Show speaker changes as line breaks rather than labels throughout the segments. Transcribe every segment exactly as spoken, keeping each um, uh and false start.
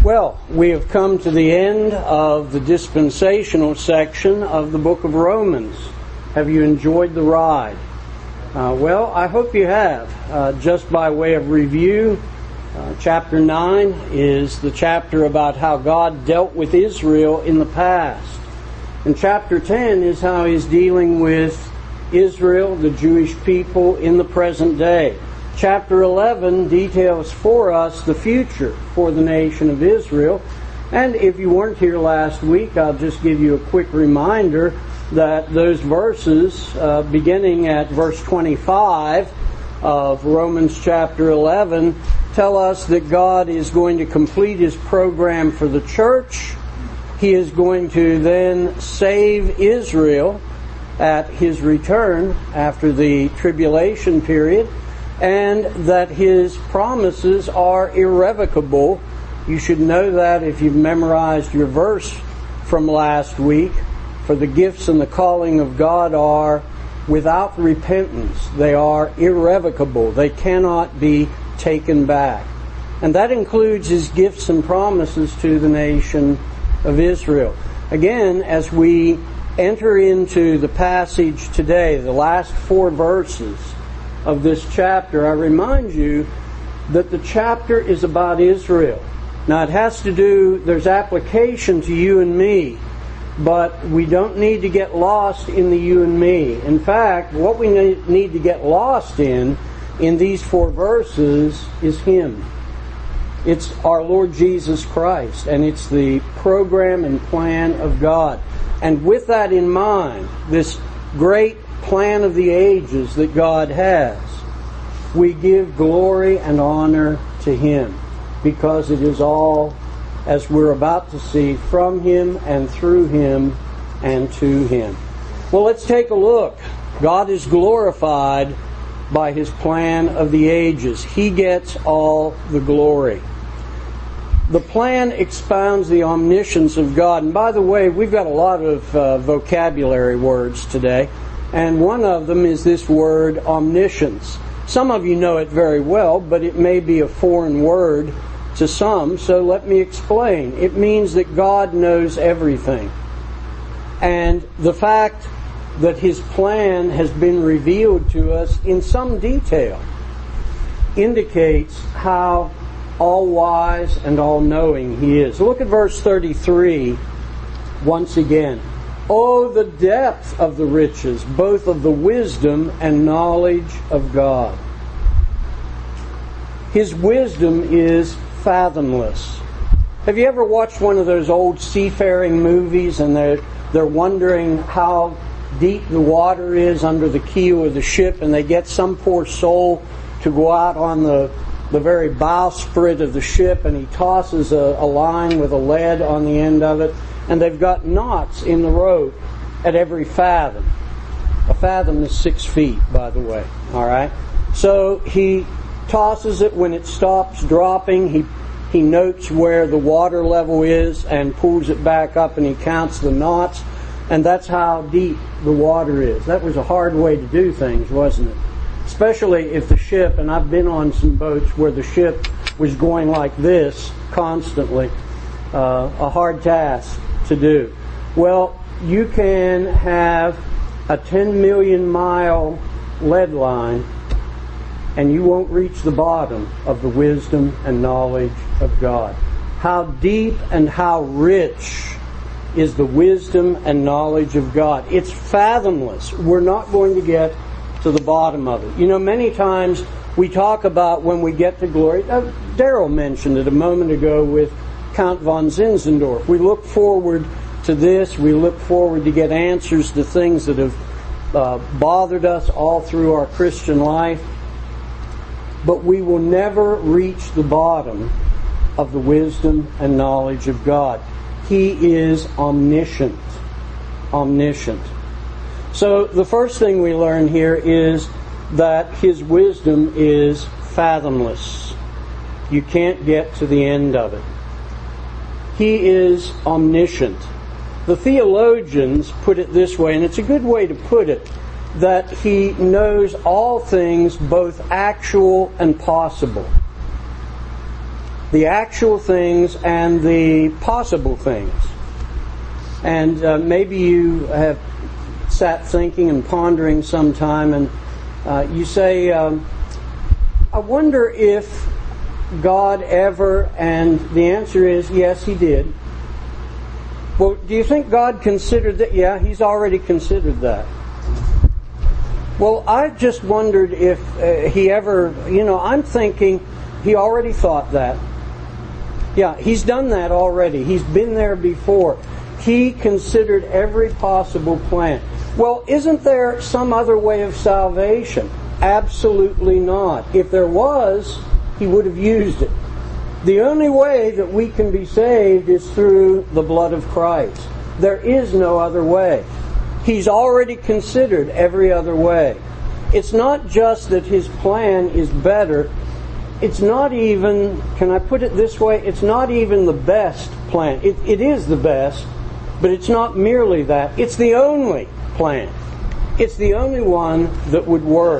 Well, we have come to the end of the dispensational section of the book of Romans. Have you enjoyed the ride? Uh, well, I hope you have. Uh, just by way of review, uh, chapter nine is the chapter about how God dealt with Israel in the past. And chapter ten is how He's dealing with Israel, the Jewish people, in the present day. Chapter eleven details for us the future for the nation of Israel. And if you weren't here last week, I'll just give you a quick reminder that those verses, uh, beginning at verse twenty-five of Romans chapter eleven, tell us that God is going to complete His program for the church. He is going to then save Israel at His return after the tribulation period, and that His promises are irrevocable. You should know that if you've memorized your verse from last week. For the gifts and the calling of God are without repentance. They are irrevocable. They cannot be taken back. And that includes His gifts and promises to the nation of Israel. Again, as we enter into the passage today, the last four verses of this chapter, I remind you that the chapter is about Israel. Now it has to do, there's application to you and me, but we don't need to get lost in the you and me. In fact, what we need to get lost in, in these four verses, is Him. It's our Lord Jesus Christ, and it's the program and plan of God. And with that in mind, this great plan of the ages that God has, we give glory and honor to Him, because it is all, as we're about to see, from Him and through Him and to Him. Well, let's take a look. God is glorified by His plan of the ages. He gets all the glory. The plan expounds the omniscience of God. And by the way, we've got a lot of uh, vocabulary words today. And one of them is this word omniscience. Some of you know it very well, but it may be a foreign word to some, so let me explain. It means that God knows everything. And the fact that His plan has been revealed to us in some detail indicates how all-wise and all-knowing He is. Look at verse thirty-three once again. Oh, the depth of the riches, both of the wisdom and knowledge of God. His wisdom is fathomless. Have you ever watched one of those old seafaring movies and they're, they're wondering how deep the water is under the keel of the ship, and they get some poor soul to go out on the, the very bowsprit of the ship, and he tosses a, a line with a lead on the end of it, and they've got knots in the rope at every fathom. A fathom is six feet, by the way. All right? So he tosses it. When it stops dropping, he he notes where the water level is and pulls it back up, and he counts the knots, and that's how deep the water is. That was a hard way to do things, wasn't it? Especially if the ship, and I've been on some boats where the ship was going like this constantly. Uh, a hard task to do. Well, you can have a ten million mile lead line, and you won't reach the bottom of the wisdom and knowledge of God. How deep and how rich is the wisdom and knowledge of God. It's fathomless. We're not going to get to the bottom of it. You know, many times we talk about when we get to glory. Uh, Darrell mentioned it a moment ago with Count von Zinzendorf. We look forward to this. We look forward to get answers to things that have uh, bothered us all through our Christian life. But we will never reach the bottom of the wisdom and knowledge of God. He is omniscient. Omniscient. So the first thing we learn here is that His wisdom is fathomless. You can't get to the end of it. He is omniscient. The theologians put it this way, and it's a good way to put it, that He knows all things, both actual and possible. the actual things and the possible things. And uh, maybe you have sat thinking and pondering sometime, and uh, you say, um, I wonder if God ever, and the answer is yes, He did. Well, do you think God considered that? Yeah, He's already considered that. Well, I just wondered if uh, He ever, you know, I'm thinking He already thought that. Yeah, He's done that already. He's been there before. He considered every possible plan. Well, isn't there some other way of salvation? Absolutely not. If there was, He would have used it. The only way that we can be saved is through the blood of Christ. There is no other way. He's already considered every other way. It's not just that His plan is better. It's not even, can I put it this way, it's not even the best plan. It, it is the best, but it's not merely that. It's the only plan. It's the only one that would work.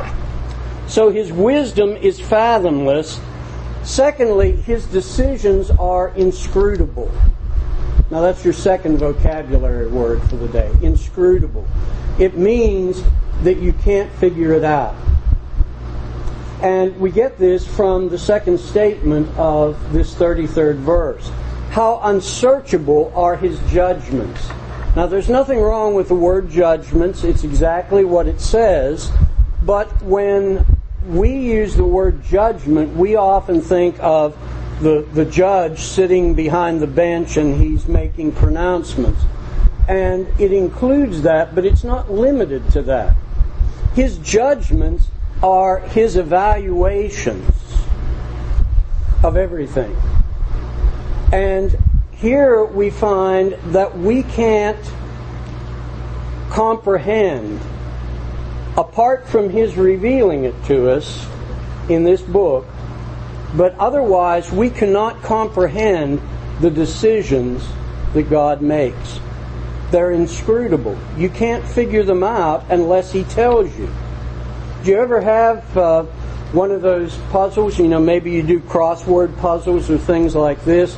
So His wisdom is fathomless. Secondly, His decisions are inscrutable. Now that's your second vocabulary word for the day, inscrutable. It means that you can't figure it out. And we get this from the second statement of this thirty-third verse. How unsearchable are His judgments. Now there's nothing wrong with the word judgments. It's exactly what it says. But when we use the word judgment, we often think of the, the judge sitting behind the bench and he's making pronouncements. And it includes that, but it's not limited to that. His judgments are His evaluations of everything. And here we find that we can't comprehend, apart from His revealing it to us in this book, but otherwise we cannot comprehend the decisions that God makes. They're inscrutable. You can't figure them out unless He tells you. Do you ever have uh, one of those puzzles? You know, maybe you do crossword puzzles or things like this,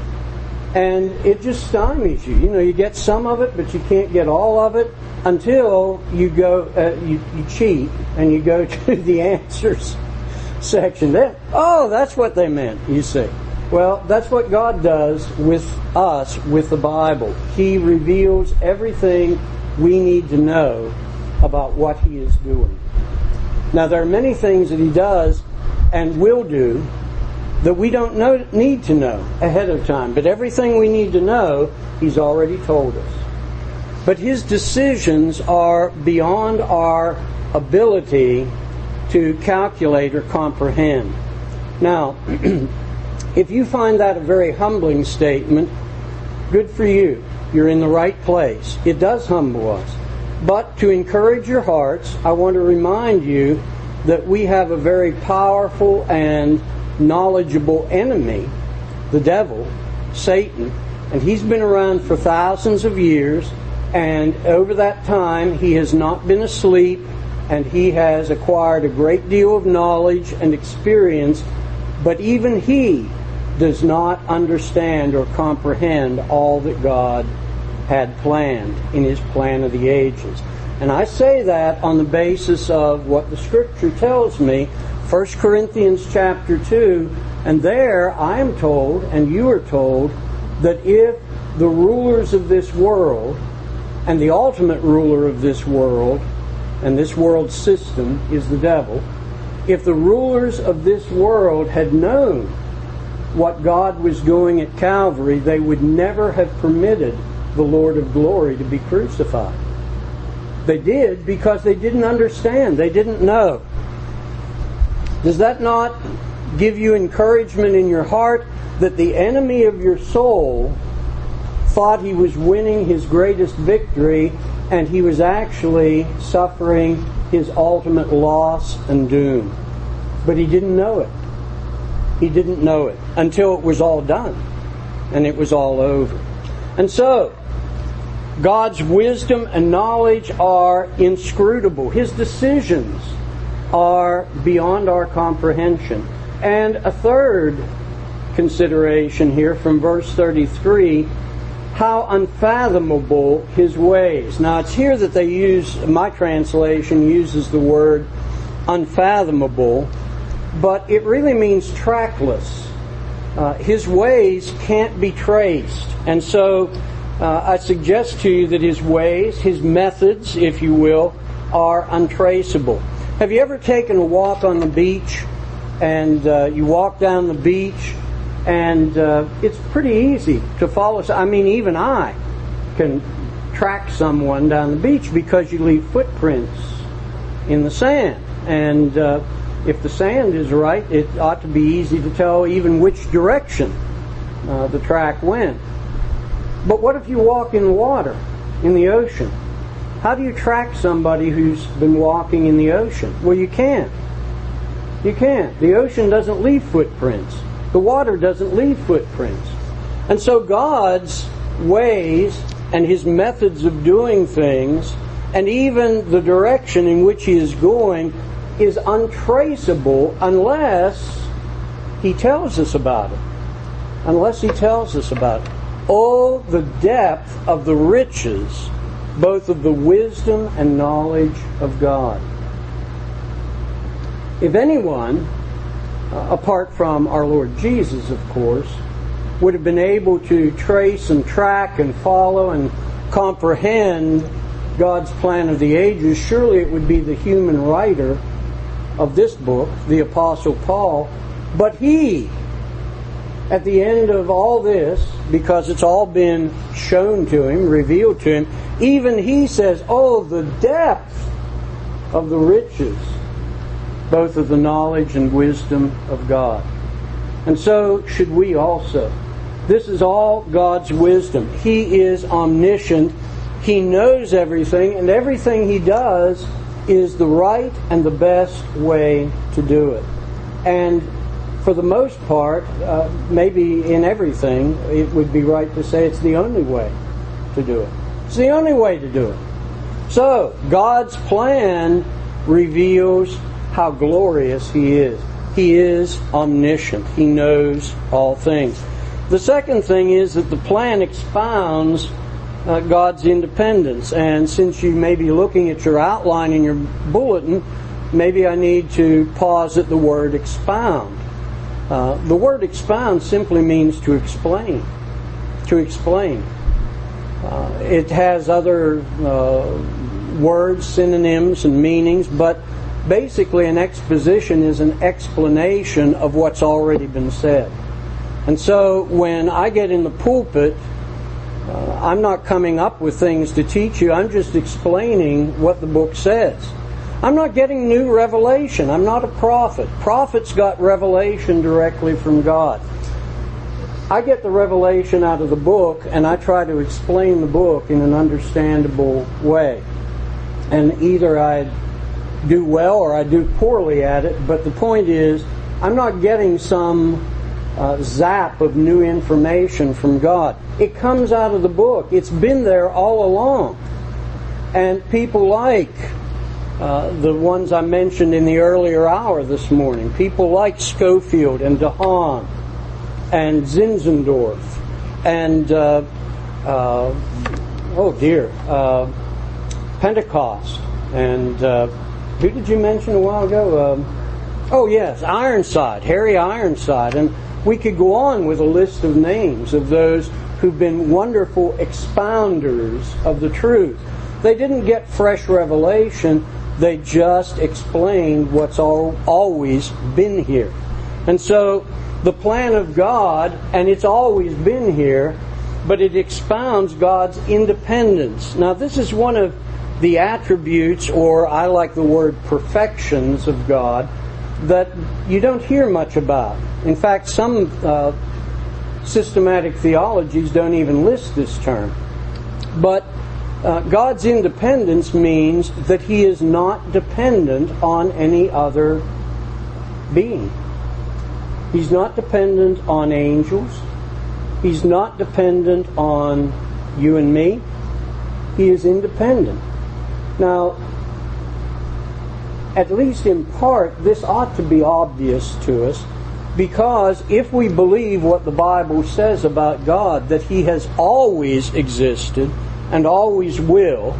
and it just stymies you. You know, you get some of it, but you can't get all of it until you go, uh, you, you cheat and you go to the answers section. There, oh, that's what they meant, you see. Well, that's what God does with us, with the Bible. He reveals everything we need to know about what He is doing. Now, there are many things that He does and will do that we don't know, need to know ahead of time. But everything we need to know, He's already told us. But His decisions are beyond our ability to calculate or comprehend. Now, if you find that a very humbling statement, good for you. You're in the right place. It does humble us. But to encourage your hearts, I want to remind you that we have a very powerful and knowledgeable enemy, the devil, Satan, and he's been around for thousands of years, and over that time he has not been asleep, and he has acquired a great deal of knowledge and experience, but even he does not understand or comprehend all that God had planned in His plan of the ages. And I say that on the basis of what the Scripture tells me, First Corinthians chapter two, and there I am told, and you are told, that if the rulers of this world, and the ultimate ruler of this world, and this world system is the devil, if the rulers of this world had known what God was doing at Calvary, they would never have permitted the Lord of glory to be crucified. They did because they didn't understand. They didn't know. Does that not give you encouragement in your heart that the enemy of your soul thought he was winning his greatest victory, and he was actually suffering his ultimate loss and doom? But he didn't know it. He didn't know it until it was all done and it was all over. And so, God's wisdom and knowledge are inscrutable. His decisions are beyond our comprehension. And a third consideration here from verse thirty-three, how unfathomable his ways. Now it's here that they use, my translation uses the word unfathomable, but it really means trackless. Uh, his ways can't be traced. And so uh, I suggest to you that his ways, his methods, if you will, are untraceable. Have you ever taken a walk on the beach and uh, you walk down the beach and uh, it's pretty easy to follow? I mean, even I can track someone down the beach because you leave footprints in the sand. And uh, if the sand is right, it ought to be easy to tell even which direction uh, the track went. But what if you walk in the water, in the ocean? How do you track somebody who's been walking in the ocean? Well, you can't. You can't. The ocean doesn't leave footprints. The water doesn't leave footprints. And so God's ways and his methods of doing things, and even the direction in which he is going, is untraceable unless he tells us about it. Unless he tells us about it. Oh, the depth of the riches, both of the wisdom and knowledge of God. If anyone, uh, apart from our Lord Jesus, of course, would have been able to trace and track and follow and comprehend God's plan of the ages, surely it would be the human writer of this book, the Apostle Paul. But he, at the end of all this, because it's all been shown to him, revealed to him, even he says, oh, the depth of the riches, both of the knowledge and wisdom of God. And so should we also. This is all God's wisdom. He is omniscient. He knows everything, and everything he does is the right and the best way to do it. And for the most part, uh, maybe in everything, it would be right to say it's the only way to do it. It's the only way to do it. So, God's plan reveals how glorious he is. He is omniscient. He knows all things. The second thing is that the plan expounds Uh, God's independence. And since you may be looking at your outline in your bulletin, maybe I need to pause at the word expound. Uh, the word expound simply means to explain. To explain. Uh, it has other uh, words, synonyms, and meanings, but basically an exposition is an explanation of what's already been said. And so when I get in the pulpit, Uh, I'm not coming up with things to teach you. I'm just explaining what the book says. I'm not getting new revelation. I'm not a prophet. Prophets got revelation directly from God. I get the revelation out of the book, and I try to explain the book in an understandable way. And either I do well or I do poorly at it, but the point is, I'm not getting some Uh, zap of new information from God. It comes out of the book. It's been there all along. And people like uh, the ones I mentioned in the earlier hour this morning, people like Scofield and DeHaan and Zinzendorf and uh, uh, oh dear, uh, Pentecost and uh, who did you mention a while ago? Um, oh yes, Ironside, Harry Ironside, and we could go on with a list of names of those who've been wonderful expounders of the truth. They didn't get fresh revelation, they just explained what's all, always been here. And so the plan of God, and it's always been here, but it expounds God's independence. Now this is one of the attributes, or I like the word perfections of God, that you don't hear much about. In fact, some uh, systematic theologies don't even list this term. But uh, God's independence means that he is not dependent on any other being. He's not dependent on angels. He's not dependent on you and me. He is independent. Now, at least in part, this ought to be obvious to us. Because if we believe what the Bible says about God, that He has always existed and always will,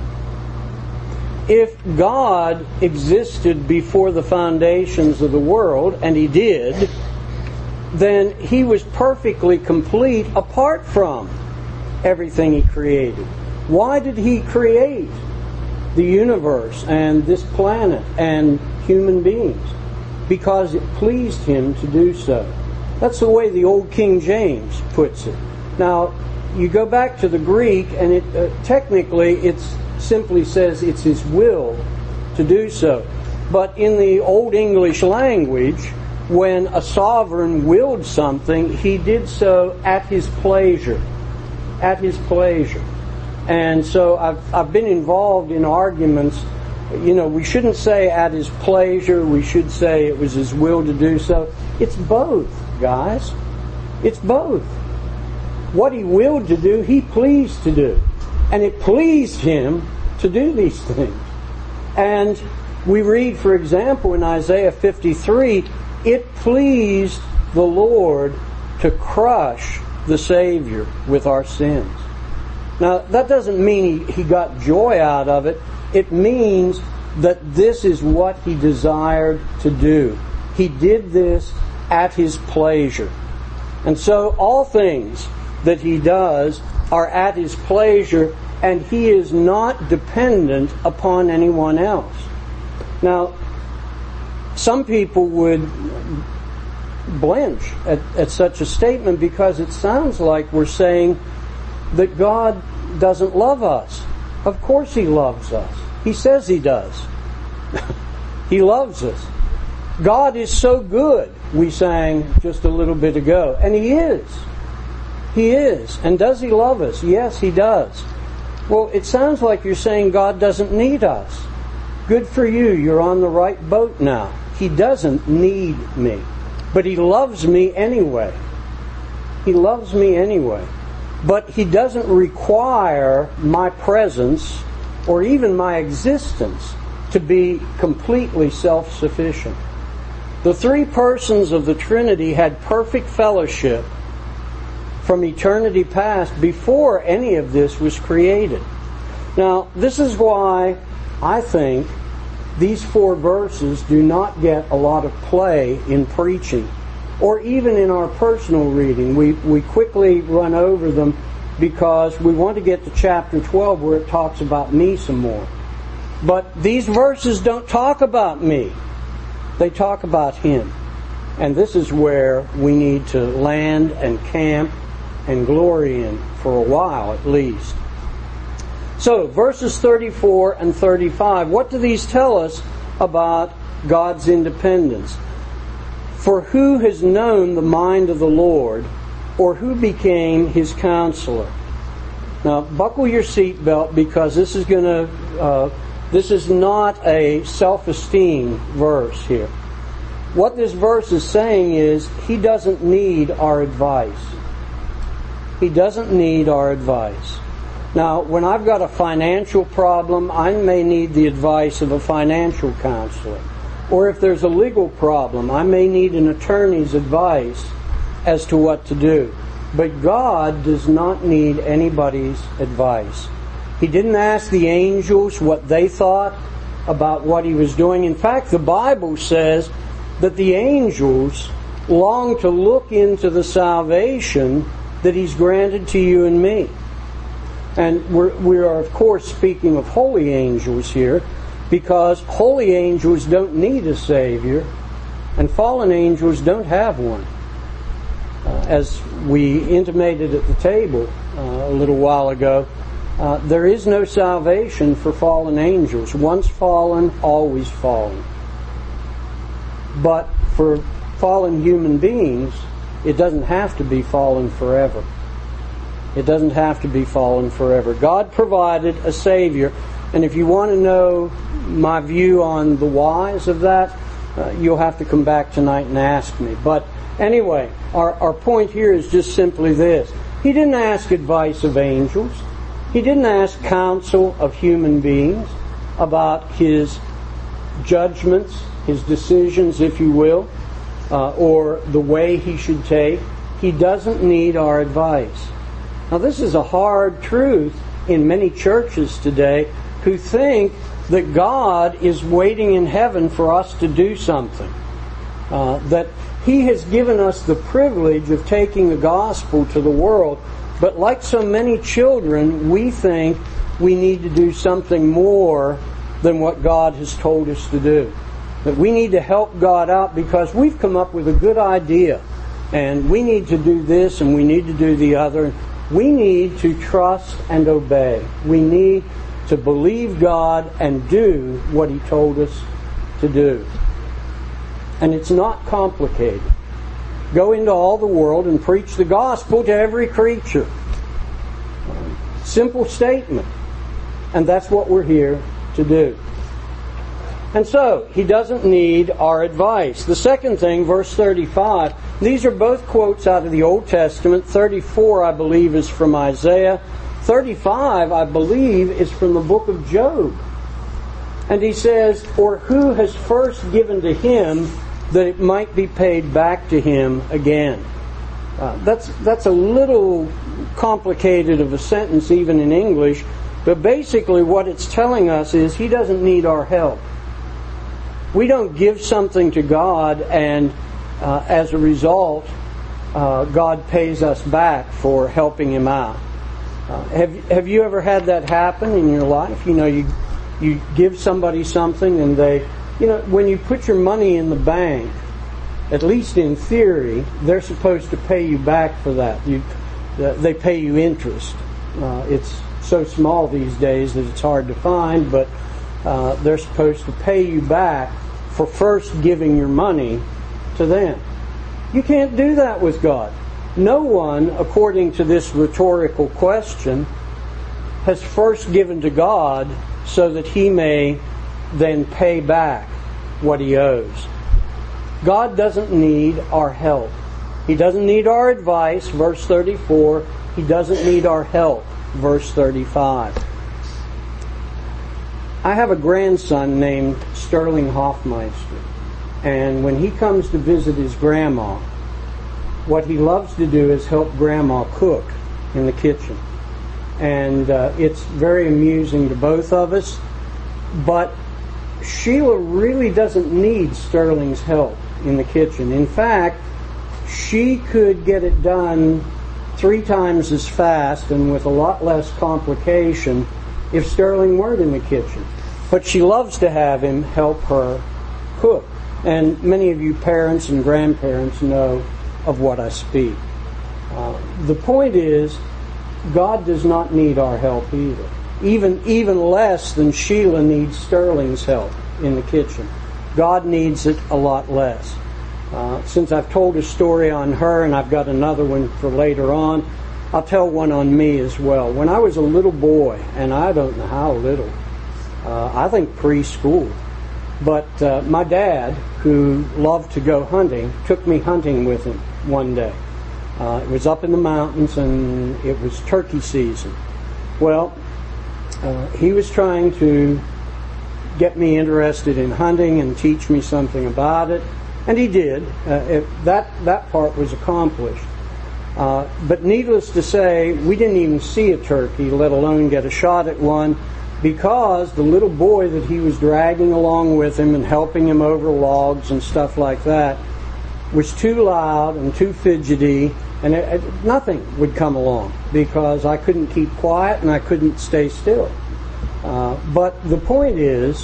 if God existed before the foundations of the world, and He did, then He was perfectly complete apart from everything He created. Why did He create the universe and this planet and human beings? Because it pleased Him to do so. That's the way the old King James puts it. Now, you go back to the Greek, and it uh, technically it simply says it's His will to do so. But in the Old English language, when a sovereign willed something, he did so at his pleasure. At his pleasure. And so I've, I've been involved in arguments. You know, we shouldn't say at His pleasure. We should say it was His will to do so. It's both, guys. It's both. What He willed to do, He pleased to do. And it pleased Him to do these things. And we read, for example, in Isaiah fifty-three, it pleased the Lord to crush the Savior with our sins. Now, that doesn't mean he, he got joy out of it. It means that this is what He desired to do. He did this at His pleasure. And so all things that He does are at His pleasure, and He is not dependent upon anyone else. Now, some people would blench at, at such a statement because it sounds like we're saying that God doesn't love us. Of course He loves us. He says He does. He loves us. God is so good, we sang just a little bit ago. And He is. He is. And does He love us? Yes, He does. Well, it sounds like you're saying God doesn't need us. Good for you. You're on the right boat now. He doesn't need me. But He loves me anyway. He loves me anyway. But He doesn't require my presence or even my existence to be completely self-sufficient. The three persons of the Trinity had perfect fellowship from eternity past before any of this was created. Now, this is why I think these four verses do not get a lot of play in preaching or even in our personal reading. We, we quickly run over them because we want to get to chapter twelve where it talks about me some more. But these verses don't talk about me. They talk about Him. And this is where we need to land and camp and glory in for a while at least. So, verses thirty-four and thirty-five, what do these tell us about God's independence? For who has known the mind of the Lord, or who became His counselor? Now, buckle your seatbelt because this is going to, uh, this is not a self-esteem verse here. What this verse is saying is, He doesn't need our advice. He doesn't need our advice. Now, when I've got a financial problem, I may need the advice of a financial counselor. Or if there's a legal problem, I may need an attorney's advice as to what to do. But God does not need anybody's advice. He didn't ask the angels what they thought about what He was doing. In fact, the Bible says that the angels long to look into the salvation that He's granted to you and me. And we're, we are, of course, speaking of holy angels here, because holy angels don't need a Savior, and fallen angels don't have one. Uh, as we intimated at the table uh, a little while ago, uh, there is no salvation for fallen angels. Once fallen, always fallen. But for fallen human beings, it doesn't have to be fallen forever. It doesn't have to be fallen forever. God provided a Savior. And if you want to know my view on the whys of that, uh, you'll have to come back tonight and ask me. But anyway, our, our point here is just simply this. He didn't ask advice of angels. He didn't ask counsel of human beings about His judgments, His decisions, if you will. uh, or the way he should take. He doesn't need our advice. Now, this is a hard truth in many churches today who think that God is waiting in heaven for us to do something. Uh, that He has given us the privilege of taking the gospel to the world, but like so many children, we think we need to do something more than what God has told us to do. That we need to help God out because we've come up with a good idea, and we need to do this and we need to do the other. We need to trust and obey. We need to believe God and do what He told us to do. And it's not complicated. Go into all the world and preach the gospel to every creature. Simple statement. And that's what we're here to do. And so, He doesn't need our advice. The second thing, verse thirty-five, these are both quotes out of the Old Testament. thirty-four, I believe, is from Isaiah. thirty-five, I believe, is from the book of Job. And he says, "For who has first given to him that it might be paid back to him again?" Uh, that's that's a little complicated of a sentence even in English, but basically what it's telling us is He doesn't need our help. We don't give something to God and uh, as a result uh, God pays us back for helping Him out. Uh, have have you ever had that happen in your life? You know, you you give somebody something and they, you know, when you put your money in the bank, at least in theory, they're supposed to pay you back for that. You, uh, they pay you interest. Uh, it's so small these days that it's hard to find, but uh, they're supposed to pay you back for first giving your money to them. You can't do that with God. No one, according to this rhetorical question, has first given to God so that He may then pay back what He owes. God doesn't need our help. He doesn't need our advice, verse thirty-four. He doesn't need our help, verse thirty-five. I have a grandson named Sterling Hoffmeister, and when he comes to visit his grandma, what he loves to do is help Grandma cook in the kitchen. And uh, it's very amusing to both of us, but Sheila really doesn't need Sterling's help in the kitchen. In fact, she could get it done three times as fast and with a lot less complication if Sterling weren't in the kitchen. But she loves to have him help her cook. And many of you parents and grandparents know of what I speak. Uh, the point is, God does not need our help either. Even, even less than Sheila needs Sterling's help in the kitchen. God needs it a lot less. Uh, since I've told a story on her and I've got another one for later on, I'll tell one on me as well. When I was a little boy, and I don't know how little, uh, I think preschool, but uh, my dad, who loved to go hunting, took me hunting with him one day. Uh, it was up in the mountains and it was turkey season. Well, uh, he was trying to get me interested in hunting and teach me something about it, and he did. Uh, it, that, that part was accomplished. Uh, but needless to say, we didn't even see a turkey, let alone get a shot at one, because the little boy that he was dragging along with him and helping him over logs and stuff like that was too loud and too fidgety, and it, it, nothing would come along because I couldn't keep quiet and I couldn't stay still. Uh, but the point is,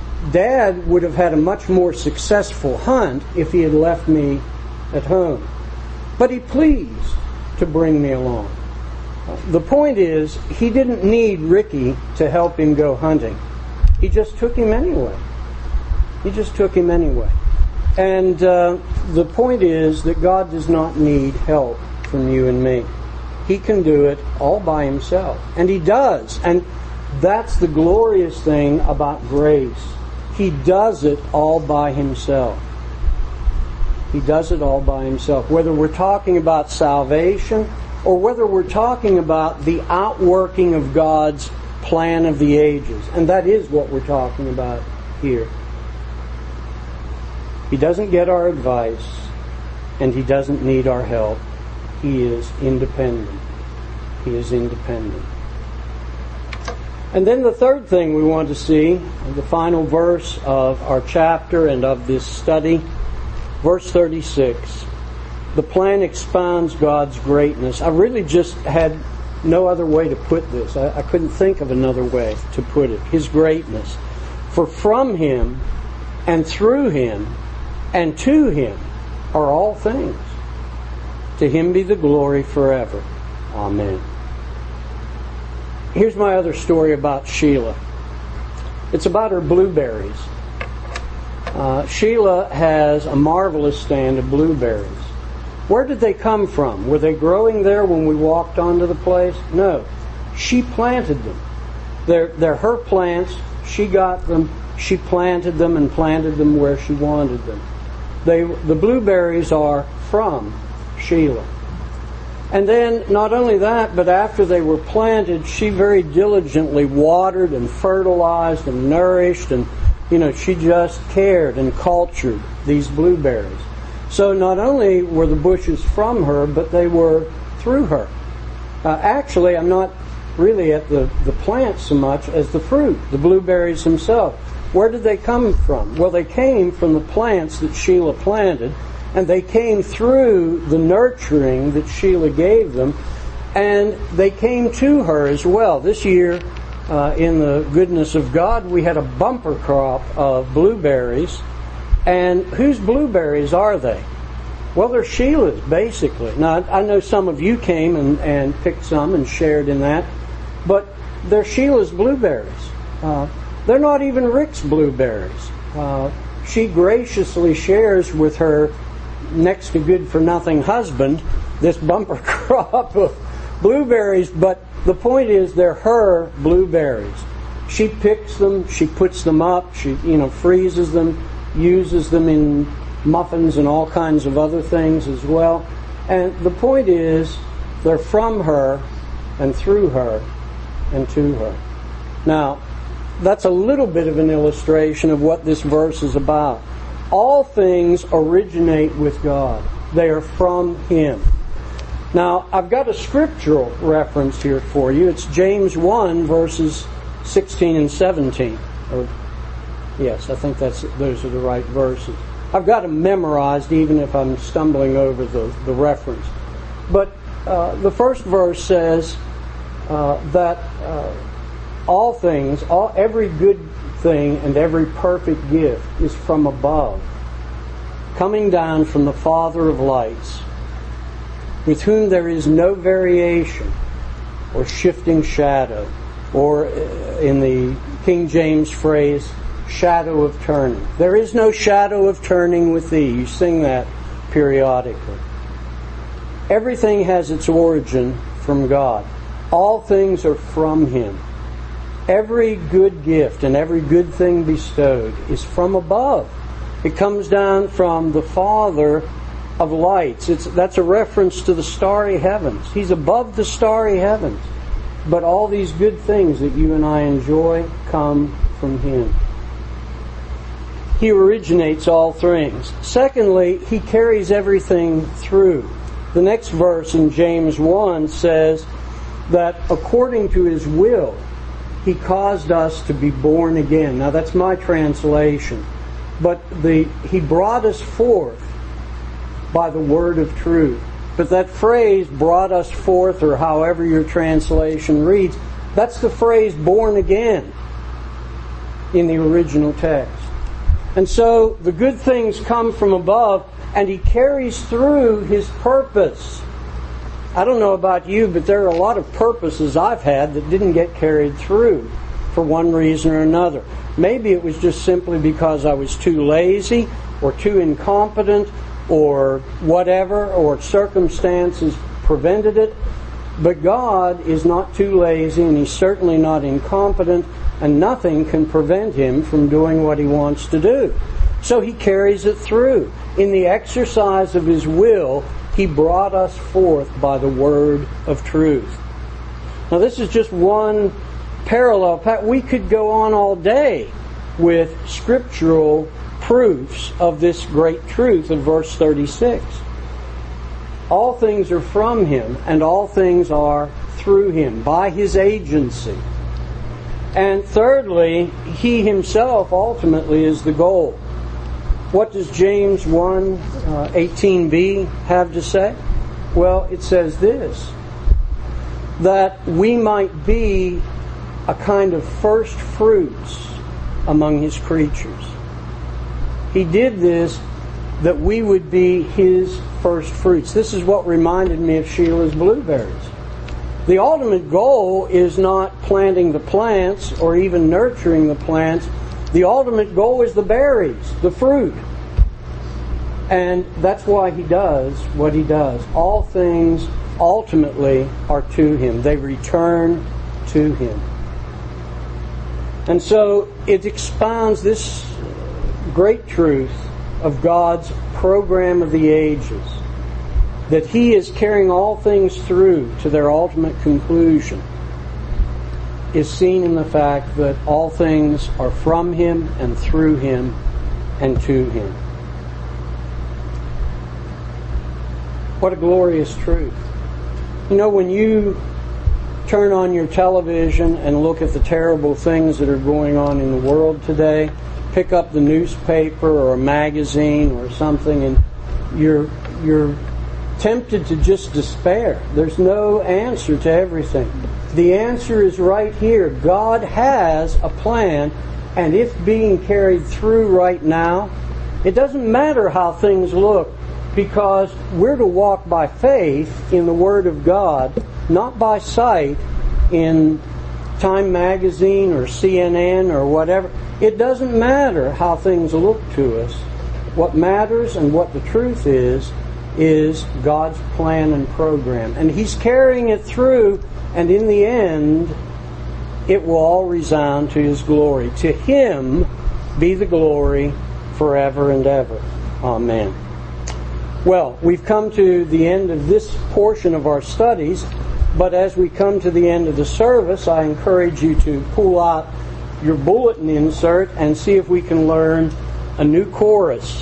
Dad would have had a much more successful hunt if he had left me at home. But he pleased to bring me along. Uh, the point is, he didn't need Ricky to help him go hunting. He just took him anyway. He just took him anyway. And uh, the point is that God does not need help from you and me. He can do it all by Himself. And He does. And that's the glorious thing about grace. He does it all by Himself. He does it all by Himself. Whether we're talking about salvation or whether we're talking about the outworking of God's plan of the ages. And that is what we're talking about here. He doesn't get our advice. and He doesn't need our help. He is independent. He is independent. And then the third thing we want to see, the final verse of our chapter and of this study, verse thirty-six. The plan expounds God's greatness. I really just had no other way to put this. I, I couldn't think of another way to put it. His greatness. For from Him and through Him and to Him are all things. To Him be the glory forever. Amen. Here's my other story about Sheila. It's about her blueberries. Uh, Sheila has a marvelous stand of blueberries. Where did they come from? Were they growing there when we walked onto the place? No. She planted them. They're, they're her plants. She got them. She planted them and planted them where she wanted them. They, the blueberries are from Sheila. And then, not only that, but after they were planted, she very diligently watered and fertilized and nourished, and, you know, she just cared and cultured these blueberries. So not only were the bushes from her, but they were through her. Uh, actually, I'm not really at the, the plants so much as the fruit, the blueberries themselves. Where did they come from? Well, they came from the plants that Sheila planted, and they came through the nurturing that Sheila gave them, and they came to her as well. This year, uh, in the goodness of God, we had a bumper crop of blueberries. And whose blueberries are they? Well, they're Sheila's, basically. Now, I know some of you came and, and picked some and shared in that, but they're Sheila's blueberries. Uh, they're not even Rick's blueberries. Uh, she graciously shares with her next to good-for-nothing husband this bumper crop of blueberries, but the point is they're her blueberries. She picks them, she puts them up, she, you know, freezes them, uses them in muffins and all kinds of other things as well. And the point is, they're from her and through her and to her. Now, that's a little bit of an illustration of what this verse is about. All things originate with God. They are from Him. Now, I've got a scriptural reference here for you. It's James one, verses sixteen and seventeen. Or, yes, I think that's those are the right verses. I've got them memorized even if I'm stumbling over the, the reference. But uh, the first verse says uh, that uh, all things, all every good thing and every perfect gift is from above, coming down from the Father of lights, with whom there is no variation or shifting shadow, or in the King James phrase, shadow of turning. There is no shadow of turning with Thee. You sing that periodically. Everything has its origin from God. All things are from Him. Every good gift and every good thing bestowed is from above. It comes down from the Father of lights. It's, that's a reference to the starry heavens. He's above the starry heavens. But all these good things that you and I enjoy come from Him. He originates all things. Secondly, He carries everything through. The next verse in James one says that according to His will, He caused us to be born again. Now that's my translation. But the He brought us forth by the word of truth. But that phrase, brought us forth, or however your translation reads, that's the phrase born again in the original text. And so the good things come from above, and He carries through His purpose. I don't know about you, but there are a lot of purposes I've had that didn't get carried through for one reason or another. Maybe it was just simply because I was too lazy or too incompetent or whatever, or circumstances prevented it. But God is not too lazy, and He's certainly not incompetent, and nothing can prevent Him from doing what He wants to do. So He carries it through. In the exercise of His will, He brought us forth by the word of truth. Now this is just one parallel. We could go on all day with scriptural proofs of this great truth of verse thirty-six. all things are from Him, and all things are through Him, by His agency. And thirdly, He Himself ultimately is the goal. What does James one eighteen b have to say? Well, it says this, that we might be a kind of first fruits among His creatures. He did this that we would be His first fruits. This is what reminded me of Sheila's blueberries. The ultimate goal is not planting the plants or even nurturing the plants. The ultimate goal is the berries, the fruit. And that's why He does what He does. All things ultimately are to Him. They return to Him. And so it expounds this great truth of God's program of the ages, that He is carrying all things through to their ultimate conclusion, is seen in the fact that all things are from Him and through Him and to Him. What a glorious truth. You know, when you turn on your television and look at the terrible things that are going on in the world today, pick up the newspaper or a magazine or something, and you're you're tempted to just despair. There's no answer to everything. The answer is right here. God has a plan, and it's being carried through right now. It doesn't matter how things look, because we're to walk by faith in the Word of God, not by sight in Time Magazine or C N N or whatever. It doesn't matter how things look to us. What matters and what the truth is, is God's plan and program. And He's carrying it through, and in the end, it will all resound to His glory. To Him be the glory forever and ever. Amen. Well, we've come to the end of this portion of our studies, but as we come to the end of the service, I encourage you to pull out your bulletin insert and see if we can learn a new chorus.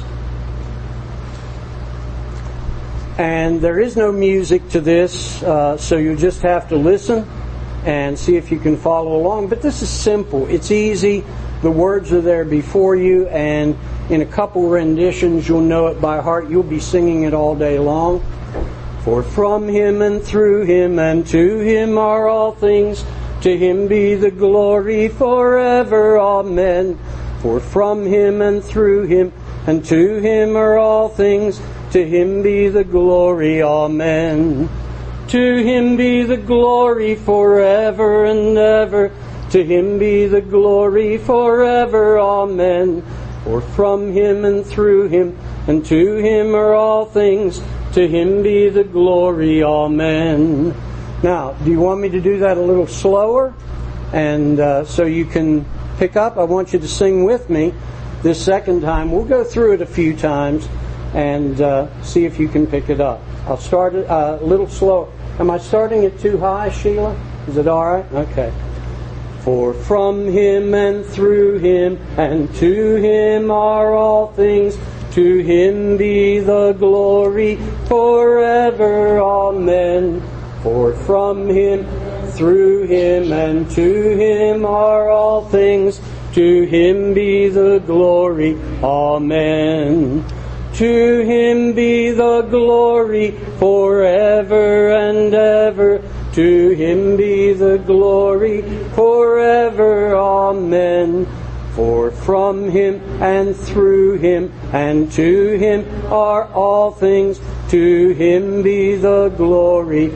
And there is no music to this, uh, so you just have to listen and see if you can follow along. But this is simple. It's easy. The words are there before you, and in a couple renditions you'll know it by heart. You'll be singing it all day long. For from Him and through Him and to Him are all things. To Him be the glory forever. Amen. For from Him and through Him and to Him are all things. To Him be the glory. Amen. To Him be the glory forever and ever. To Him be the glory forever. Amen. For from Him and through Him and to Him are all things. To Him be the glory. Amen. Now, do you want me to do that a little slower? And uh, so you can pick up. I want you to sing with me this second time. We'll go through it a few times and uh, see if you can pick it up. I'll start it uh, a little slower. Am I starting it too high, Sheila? Is it all right? Okay. For from Him and through Him and to Him are all things. To Him be the glory forever. Amen. For from Him, through Him, and to Him are all things. To Him be the glory. Amen. To Him be the glory forever and ever. To Him be the glory forever. Amen. For from Him and through Him and to Him are all things. To Him be the glory.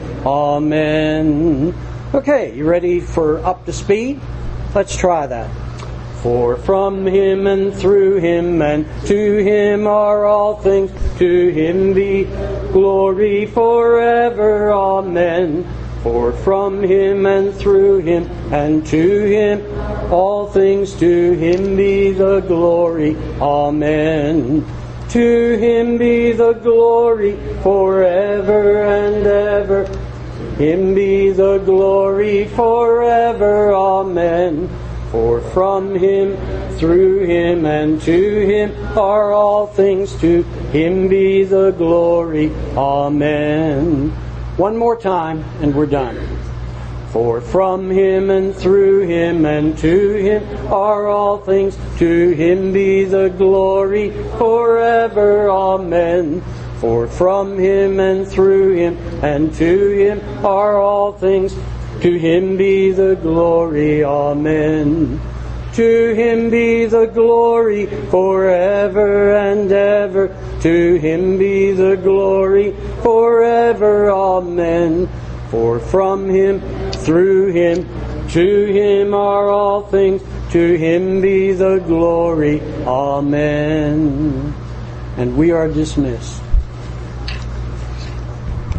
Amen. Okay, you ready for up to speed? Let's try that. For from Him and through Him and to Him are all things. To Him be glory forever. Amen. For from Him and through Him and to Him all things. To Him be the glory. Amen. To Him be the glory forever and ever. Him be the glory forever. Amen. For from Him, through him, and to him are all things. To him be the glory. Amen. One more time, and we're done. For from him and through him and to him are all things. To him be the glory forever. Amen. For from him and through him and to him are all things. To him be the glory. Amen. To him be the glory forever and ever. To him be the glory forever. Amen. For from him, through him, to him are all things. To him be the glory. Amen. And we are dismissed.